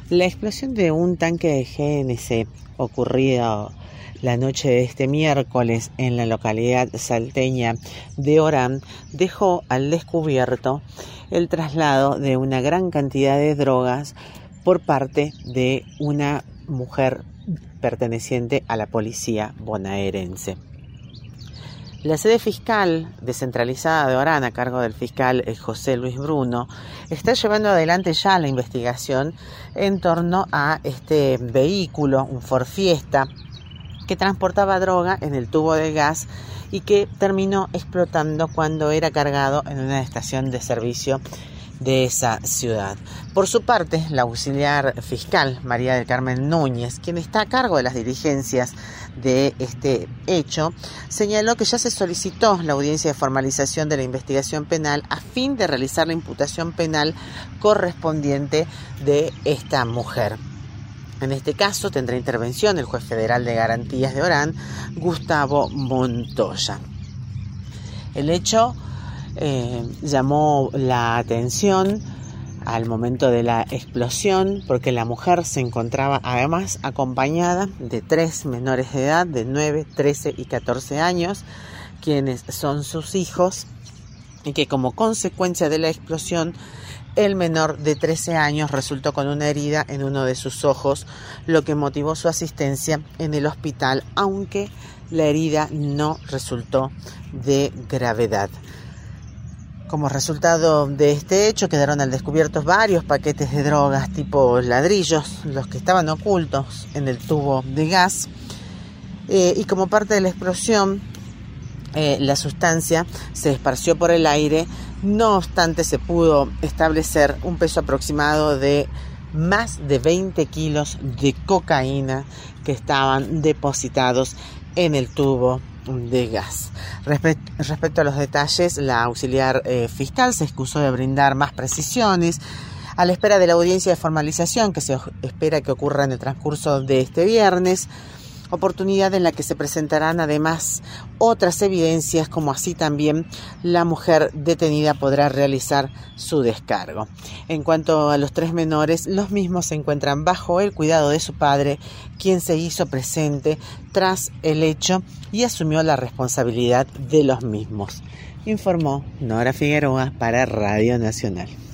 La explosión de un tanque de GNC ocurrida la noche de este miércoles en la localidad salteña de Orán dejó al descubierto el traslado de una gran cantidad de drogas por parte de una mujer perteneciente a la policía bonaerense. La sede fiscal descentralizada de Orán, a cargo del fiscal José Luis Bruno, está llevando adelante ya la investigación en torno a este vehículo, un Ford Fiesta, que transportaba droga en el tubo de gas y que terminó explotando cuando era cargado en una estación de servicio de esa ciudad. Por su parte, la auxiliar fiscal María del Carmen Núñez, quien está a cargo de las diligencias de este hecho, señaló que ya se solicitó la audiencia de formalización de la investigación penal a fin de realizar la imputación penal correspondiente de esta mujer. En este caso tendrá intervención el juez federal de garantías de Orán, Gustavo Montoya. El hecho llamó la atención al momento de la explosión porque la mujer se encontraba además acompañada de 3 menores de edad de 9, 13 y 14 años, quienes son sus hijos, y que como consecuencia de la explosión el menor de 13 años resultó con una herida en uno de sus ojos, lo que motivó su asistencia en el hospital, aunque la herida no resultó de gravedad. Como resultado de este hecho quedaron al descubierto varios paquetes de drogas tipo ladrillos, los que estaban ocultos en el tubo de gas, y como parte de la explosión la sustancia se esparció por el aire. No obstante, se pudo establecer un peso aproximado de más de 20 kilos de cocaína que estaban depositados en el tubo de gas. Respecto a los detalles, la auxiliar fiscal se excusó de brindar más precisiones a la espera de la audiencia de formalización que se espera que ocurra en el transcurso de este viernes, oportunidad en la que se presentarán además otras evidencias, como así también la mujer detenida podrá realizar su descargo. En cuanto a los 3 menores, los mismos se encuentran bajo el cuidado de su padre, quien se hizo presente tras el hecho y asumió la responsabilidad de los mismos, informó Nora Figueroa para Radio Nacional.